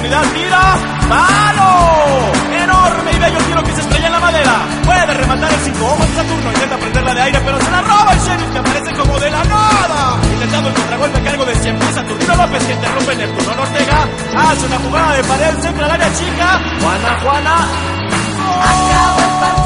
profundidad, tira, ¡palo! Enorme y bello tiro que se estrella en la madera. Puede rematar el 5 ojos de Saturno, intenta prenderla de aire, pero se la roba el Sheriff, que aparece como de la nada. Intentando el contragolpe a cargo de 100 pies, Saturnino López, que interrumpe Neptuno Ortega. Hace una jugada de pared, centra al área chica. Juana. Acabó el partido.